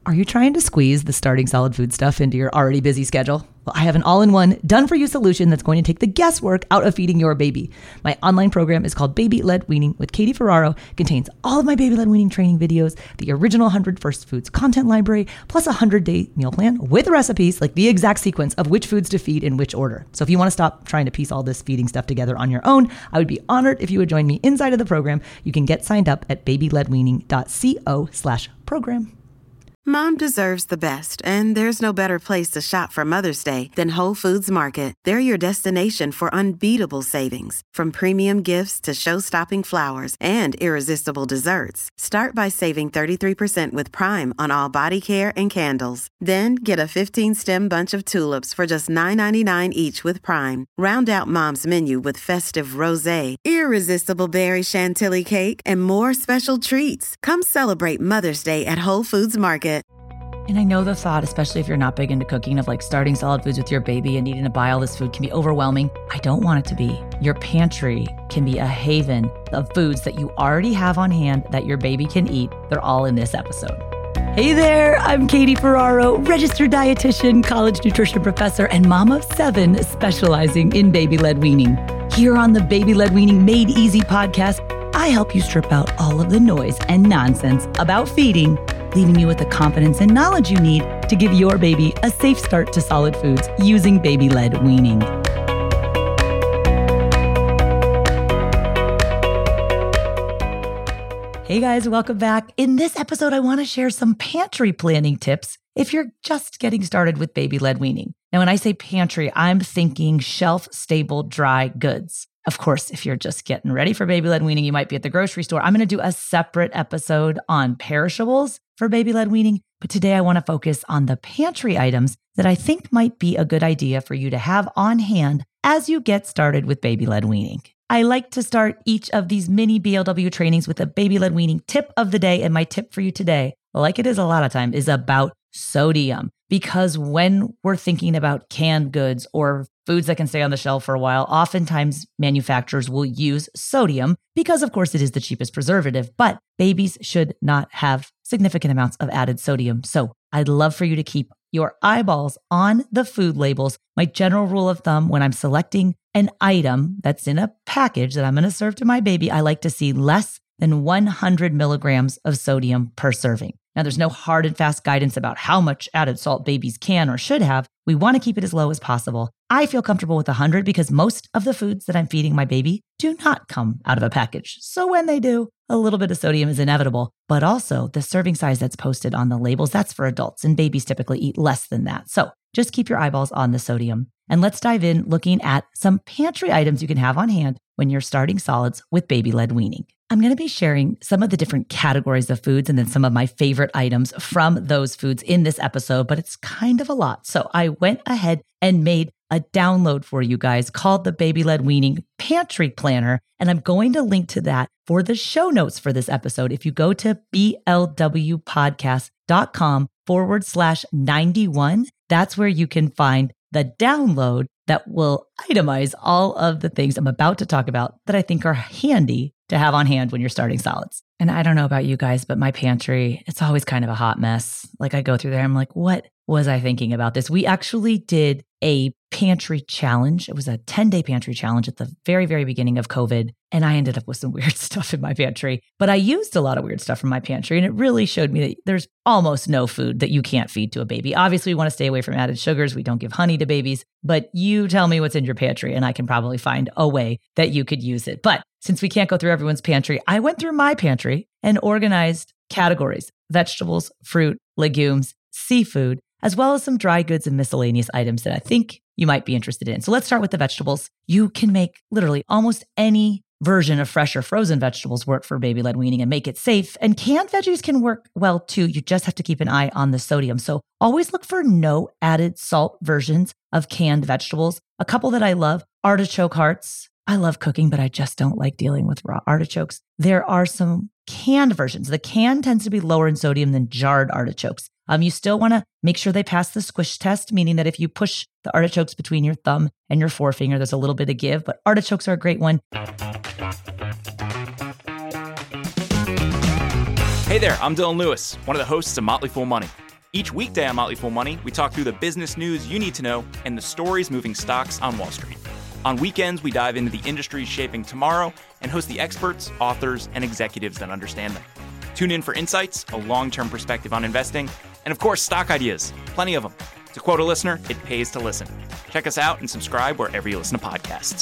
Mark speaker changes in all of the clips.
Speaker 1: Are you trying to squeeze the starting solid food stuff into your already busy schedule? Well, I have an all-in-one, done-for-you solution that's going to take the guesswork out of feeding your baby. My online program is called Baby Led Weaning with Katie Ferraro. It contains all of my baby led weaning training videos, the original 100 First Foods content library, plus a 100-day meal plan with recipes, like the exact sequence of which foods to feed in which order. So if you want to stop trying to piece all this feeding stuff together on your own, I would be honored if you would join me inside of the program. You can get signed up at babyledweaning.co/program.
Speaker 2: Mom deserves the best, and there's no better place to shop for Mother's Day than Whole Foods Market. They're your destination for unbeatable savings, from premium gifts to show-stopping flowers and irresistible desserts. Start by saving 33% with Prime on all body care and candles. Then get a 15-stem bunch of tulips for just $9.99 each with Prime. Round out Mom's menu with festive rosé, irresistible berry chantilly cake, and more special treats. Come celebrate Mother's Day at Whole Foods Market.
Speaker 1: And I know the thought, especially if you're not big into cooking, of like starting solid foods with your baby and needing to buy all this food can be overwhelming. I don't want it to be. Your pantry can be a haven of foods that you already have on hand that your baby can eat. They're all in this episode. Hey there, I'm Katie Ferraro, registered dietitian, college nutrition professor, and mom of 7 specializing in baby-led weaning. Here on the Baby Led Weaning Made Easy podcast, I help you strip out all of the noise and nonsense about feeding, leaving you with the confidence and knowledge you need to give your baby a safe start to solid foods using baby-led weaning. Hey guys, welcome back. In this episode, I want to share some pantry planning tips if you're just getting started with baby-led weaning. Now, when I say pantry, I'm thinking shelf-stable dry goods. Of course, if you're just getting ready for baby-led weaning, you might be at the grocery store. I'm going to do a separate episode on perishables for baby-led weaning, but today I want to focus on the pantry items that I think might be a good idea for you to have on hand as you get started with baby-led weaning. I like to start each of these mini BLW trainings with a baby-led weaning tip of the day, and my tip for you today, like it is a lot of time, is about sodium. Because when we're thinking about canned goods or foods that can stay on the shelf for a while, oftentimes manufacturers will use sodium because, of course, it is the cheapest preservative, but babies should not have significant amounts of added sodium. So I'd love for you to keep your eyeballs on the food labels. My general rule of thumb when I'm selecting an item that's in a package that I'm going to serve to my baby, I like to see less than 100 milligrams of sodium per serving. Now, there's no hard and fast guidance about how much added salt babies can or should have. We want to keep it as low as possible. I feel comfortable with 100 because most of the foods that I'm feeding my baby do not come out of a package. So when they do, a little bit of sodium is inevitable. But also, the serving size that's posted on the labels, that's for adults, and babies typically eat less than that. So just keep your eyeballs on the sodium. And let's dive in looking at some pantry items you can have on hand when you're starting solids with baby-led weaning. I'm going to be sharing some of the different categories of foods and then some of my favorite items from those foods in this episode, but it's kind of a lot. So I went ahead and made a download for you guys called the Baby-Led Weaning Pantry Planner, and I'm going to link to that for the show notes for this episode. If you go to blwpodcast.com/91, that's where you can find the download that will itemize all of the things I'm about to talk about that I think are handy to have on hand when you're starting solids. And I don't know about you guys, but my pantry, it's always kind of a hot mess. Like I go through there, I'm like, what was I thinking about this? We actually did a pantry challenge. It was a 10-day pantry challenge at the very, very beginning of COVID. And I ended up with some weird stuff in my pantry, but I used a lot of weird stuff from my pantry. And it really showed me that there's almost no food that you can't feed to a baby. Obviously, we want to stay away from added sugars. We don't give honey to babies, but you tell me what's in your pantry and I can probably find a way that you could use it. But since we can't go through everyone's pantry, I went through my pantry and organized categories: vegetables, fruit, legumes, seafood, as well as some dry goods and miscellaneous items that I think you might be interested in. So let's start with the vegetables. You can make literally almost any version of fresh or frozen vegetables work for baby-led weaning and make it safe. And canned veggies can work well too. You just have to keep an eye on the sodium. So always look for no added salt versions of canned vegetables. A couple that I love: artichoke hearts. I love cooking, but I just don't like dealing with raw artichokes. There are some canned versions. The can tends to be lower in sodium than jarred artichokes. You still want to make sure they pass the squish test, meaning that if you push the artichokes between your thumb and your forefinger, there's a little bit of give, but artichokes are a great one.
Speaker 3: Hey there, I'm Dylan Lewis, one of the hosts of Motley Fool Money. Each weekday on Motley Fool Money, we talk through the business news you need to know and the stories moving stocks on Wall Street. On weekends, we dive into the industries shaping tomorrow and host the experts, authors, and executives that understand them. Tune in for insights, a long-term perspective on investing, and of course, stock ideas. Plenty of them. To quote a listener, it pays to listen. Check us out and subscribe wherever you listen to podcasts.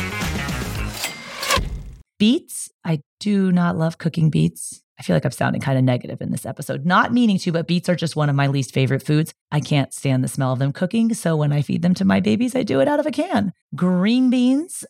Speaker 1: Beets. I do not love cooking beets. I feel like I'm sounding kind of negative in this episode. Not meaning to, but beets are just one of my least favorite foods. I can't stand the smell of them cooking. So when I feed them to my babies, I do it out of a can. Green beans.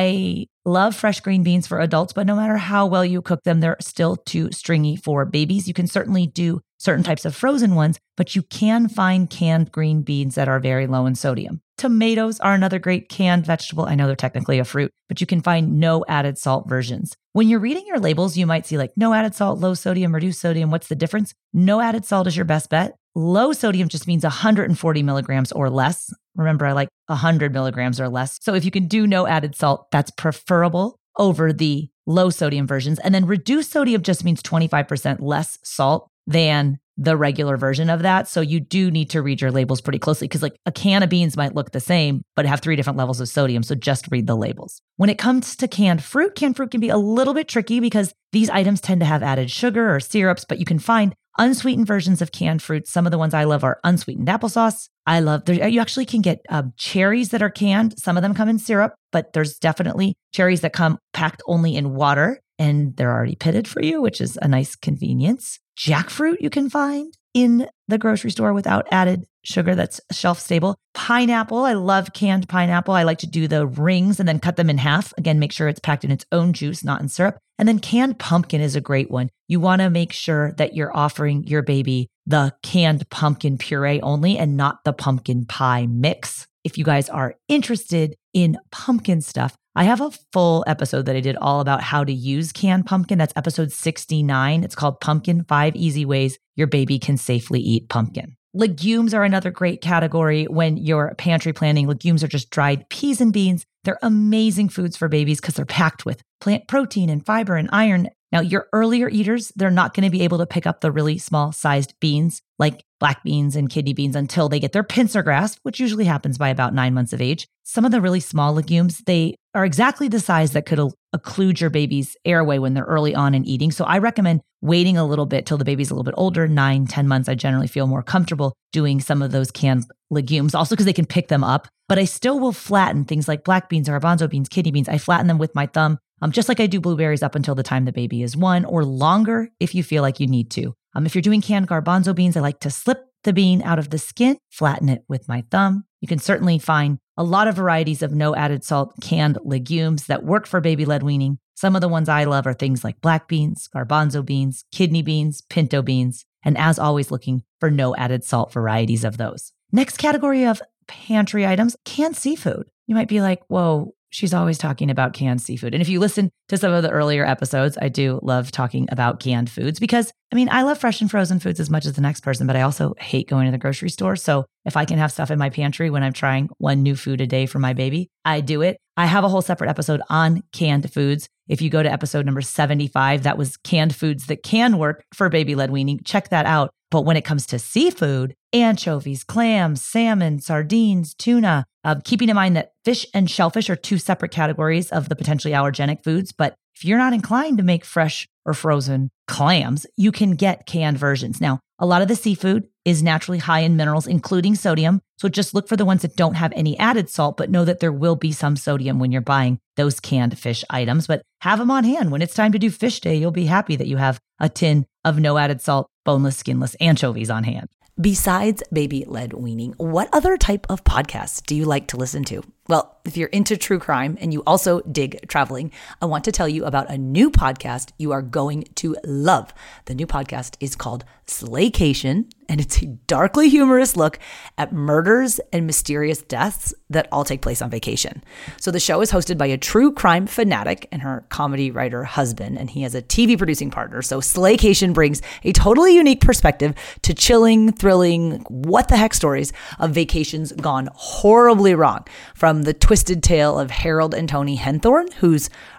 Speaker 1: I love fresh green beans for adults, but no matter how well you cook them, they're still too stringy for babies. You can certainly do certain types of frozen ones, but you can find canned green beans that are very low in sodium. Tomatoes are another great canned vegetable. I know they're technically a fruit, but you can find no added salt versions. When you're reading your labels, you might see like no added salt, low sodium, reduced sodium. What's the difference? No added salt is your best bet. Low sodium just means 140 milligrams or less. Remember, I like 100 milligrams or less. So if you can do no added salt, that's preferable over the low sodium versions. And then reduced sodium just means 25% less salt than the regular version of that. So you do need to read your labels pretty closely because like a can of beans might look the same, but have 3 different levels of sodium. So just read the labels. When it comes to canned fruit can be a little bit tricky because these items tend to have added sugar or syrups, but you can find unsweetened versions of canned fruits. Some of the ones I love are unsweetened applesauce. You actually can get cherries that are canned. Some of them come in syrup, but there's definitely cherries that come packed only in water and they're already pitted for you, which is a nice convenience. Jackfruit you can find in the grocery store without added sugar that's shelf stable. Pineapple, I love canned pineapple. I like to do the rings and then cut them in half. Again, make sure it's packed in its own juice, not in syrup. And then canned pumpkin is a great one. You want to make sure that you're offering your baby the canned pumpkin puree only and not the pumpkin pie mix. If you guys are interested in pumpkin stuff, I have a full episode that I did all about how to use canned pumpkin. That's episode 69. It's called Pumpkin 5 Easy Ways Your Baby Can Safely Eat Pumpkin. Legumes are another great category when you're pantry planning. Legumes are just dried peas and beans. They're amazing foods for babies because they're packed with plant protein and fiber and iron. Now, your earlier eaters, they're not going to be able to pick up the really small sized beans like black beans and kidney beans until they get their pincer grasp, which usually happens by about 9 months of age. Some of the really small legumes, they are exactly the size that could occlude your baby's airway when they're early on in eating. So I recommend waiting a little bit till the baby's a little bit older, 9, 10 months. I generally feel more comfortable doing some of those canned legumes, also because they can pick them up. But I still will flatten things like black beans or garbanzo beans, kidney beans. I flatten them with my thumb, just like I do blueberries up until the time the baby is 1 or longer if you feel like you need to. If you're doing canned garbanzo beans, I like to slip the bean out of the skin, flatten it with my thumb. You can certainly find a lot of varieties of no added salt canned legumes that work for baby-led weaning. Some of the ones I love are things like black beans, garbanzo beans, kidney beans, pinto beans, and as always, looking for no added salt varieties of those. Next category of pantry items, canned seafood. You might be like, whoa, she's always talking about canned seafood. And if you listen to some of the earlier episodes, I do love talking about canned foods because, I love fresh and frozen foods as much as the next person, but I also hate going to the grocery store. So if I can have stuff in my pantry when I'm trying one new food a day for my baby, I do it. I have a whole separate episode on canned foods. If you go to episode number 75, that was canned foods that can work for baby-led weaning. Check that out. But when it comes to seafood, anchovies, clams, salmon, sardines, tuna, keeping in mind that fish and shellfish are 2 separate categories of the potentially allergenic foods. But if you're not inclined to make fresh or frozen clams, you can get canned versions. Now, a lot of the seafood is naturally high in minerals, including sodium. So just look for the ones that don't have any added salt, but know that there will be some sodium when you're buying those canned fish items. But have them on hand. When it's time to do fish day, you'll be happy that you have a tin of no added salt, boneless, skinless anchovies on hand.
Speaker 4: Besides baby-led weaning, what other type of podcasts do you like to listen to? Well, if you're into true crime and you also dig traveling, I want to tell you about a new podcast you are going to love. The new podcast is called Slaycation, and it's a darkly humorous look at murders and mysterious deaths that all take place on vacation. So the show is hosted by a true crime fanatic and her comedy writer husband, and he has a TV producing partner. So Slaycation brings a totally unique perspective to chilling, thrilling, what the heck stories of vacations gone horribly wrong. From the twisted tale of Harold and Tony Henthorne, whose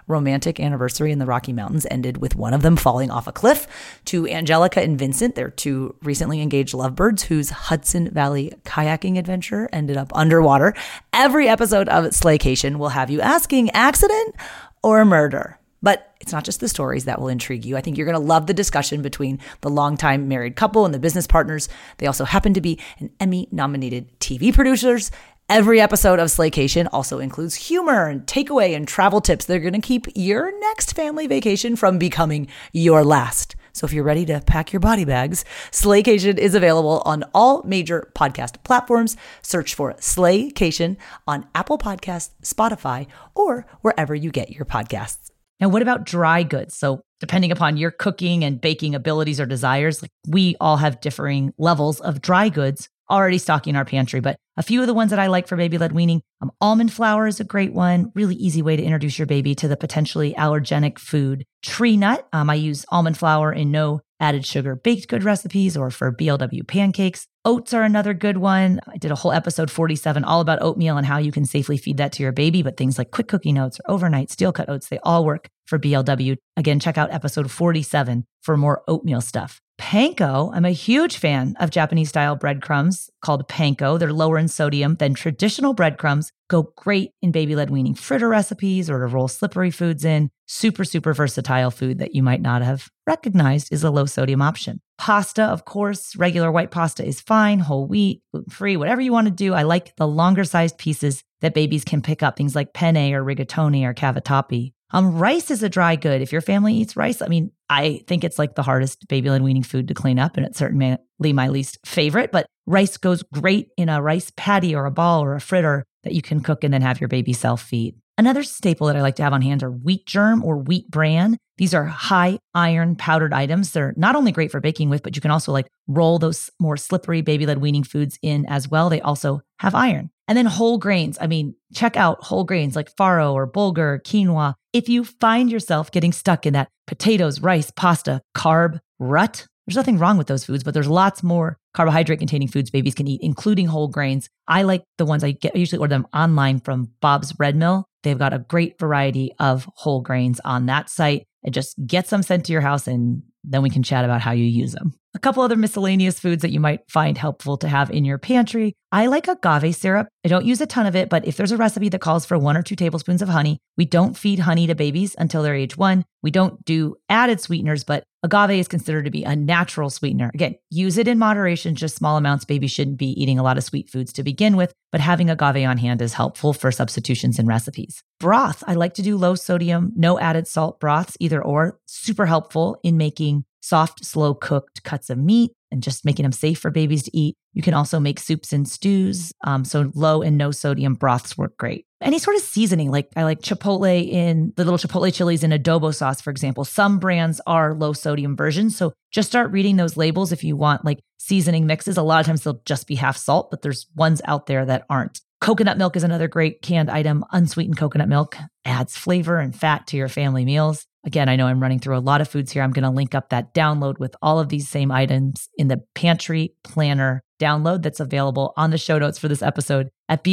Speaker 4: romantic anniversary in the Rocky Mountains ended with one of them falling off a cliff, to Angelica and Vincent, their two recently engaged lovebirds whose Hudson Valley kayaking adventure ended up underwater. Every episode of Slaycation will have you asking, accident or murder? But it's not just the stories that will intrigue you. I think you're going to love the discussion between the longtime married couple and the business partners. They also happen to be an Emmy-nominated TV producers. Every episode of Slaycation also includes humor and takeaway and travel tips that are going to keep your next family vacation from becoming your last. So if you're ready to pack your body bags, Slaycation is available on all major podcast platforms. Search for Slaycation on Apple Podcasts, Spotify, or wherever you get your podcasts.
Speaker 1: Now, what about dry goods? So depending upon your cooking and baking abilities or desires, like we all have differing levels of dry goods already stocking our pantry. But a few of the ones that I like for baby-led weaning, almond flour is a great one. Really easy way to introduce your baby to the potentially allergenic food. Tree nut, I use almond flour in no added sugar baked good recipes or for BLW pancakes. Oats are another good one. I did a whole episode 47 all about oatmeal and how you can safely feed that to your baby, but things like quick cooking oats or overnight steel cut oats, they all work for BLW. Again, check out episode 47 for more oatmeal stuff. Panko, I'm a huge fan of Japanese-style breadcrumbs called panko. They're lower in sodium than traditional breadcrumbs. Go great in baby-led weaning fritter recipes or to roll slippery foods in. Super, super versatile food that you might not have recognized is a low-sodium option. Pasta, of course, regular white pasta is fine, whole wheat, gluten-free, whatever you want to do. I like the longer-sized pieces that babies can pick up, things like penne or rigatoni or cavatappi. Rice is a dry good. If your family eats rice, I think it's like the hardest baby-led weaning food to clean up, and it's certainly my least favorite, but rice goes great in a rice patty or a ball or a fritter that you can cook and then have your baby self-feed. Another staple that I like to have on hand are wheat germ or wheat bran. These are high iron powdered items. They're not only great for baking with, but you can also roll those more slippery baby-led weaning foods in as well. They also have iron. And then whole grains. Check out whole grains like farro or bulgur, quinoa. If you find yourself getting stuck in that potatoes, rice, pasta, carb rut, there's nothing wrong with those foods, but there's lots more carbohydrate-containing foods babies can eat, including whole grains. I like the ones I usually order them online from Bob's Red Mill. They've got a great variety of whole grains on that site. And just get some sent to your house, and then we can chat about how you use them. A couple other miscellaneous foods that you might find helpful to have in your pantry. I like agave syrup. I don't use a ton of it, but if there's a recipe that calls for 1 or 2 tablespoons of honey, we don't feed honey to babies until they're age 1. We don't do added sweeteners, but agave is considered to be a natural sweetener. Again, use it in moderation, just small amounts. Babies shouldn't be eating a lot of sweet foods to begin with, but having agave on hand is helpful for substitutions in recipes. Broth, I like to do low sodium, no added salt broths, either or. Super helpful in making soft, slow cooked cuts of meat and just making them safe for babies to eat. You can also make soups and stews. So low and no sodium broths work great. Any sort of seasoning, I like chipotle in the little chipotle chilies in adobo sauce, for example. Some brands are low sodium versions. So just start reading those labels if you want seasoning mixes. A lot of times they'll just be half salt, but there's ones out there that aren't. Coconut milk is another great canned item. Unsweetened coconut milk adds flavor and fat to your family meals. Again, I know I'm running through a lot of foods here. I'm going to link up that download with all of these same items in the Pantry Planner download that's available on the show notes for this episode at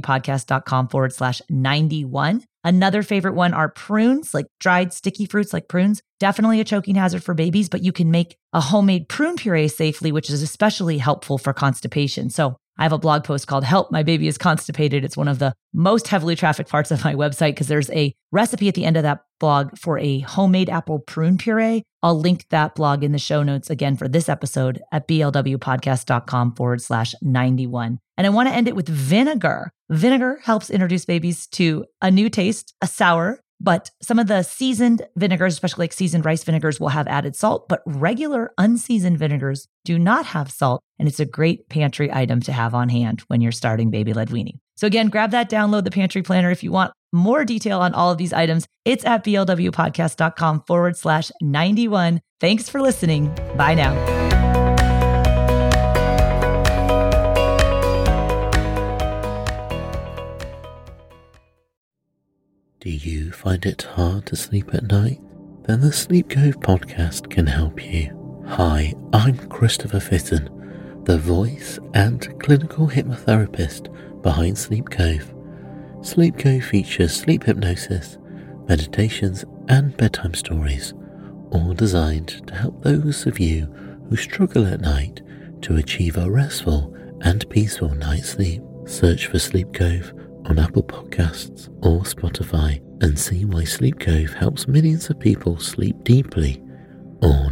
Speaker 1: blwpodcast.com/91. Another favorite one are prunes, like dried sticky fruits like prunes. Definitely a choking hazard for babies, but you can make a homemade prune puree safely, which is especially helpful for constipation. So I have a blog post called Help, My Baby is Constipated. It's one of the most heavily trafficked parts of my website because there's a recipe at the end of that blog for a homemade apple prune puree. I'll link that blog in the show notes again for this episode at blwpodcast.com/91. And I want to end it with vinegar. Vinegar helps introduce babies to a new taste, a sour. But some of the seasoned vinegars, especially like seasoned rice vinegars, will have added salt, but regular unseasoned vinegars do not have salt. And it's a great pantry item to have on hand when you're starting baby-led weaning. So again, grab that, download the Pantry Planner. If you want more detail on all of these items, it's at blwpodcast.com/91. Thanks for listening. Bye now.
Speaker 5: Do you find it hard to sleep at night? Then the Sleep Cove podcast can help you. Hi, I'm Christopher Fitton, the voice and clinical hypnotherapist behind Sleep Cove. Sleep Cove features sleep hypnosis, meditations, and bedtime stories, all designed to help those of you who struggle at night to achieve a restful and peaceful night's sleep. Search for Sleep Cove on Apple Podcasts or Spotify and see why Sleep Cove helps millions of people sleep deeply all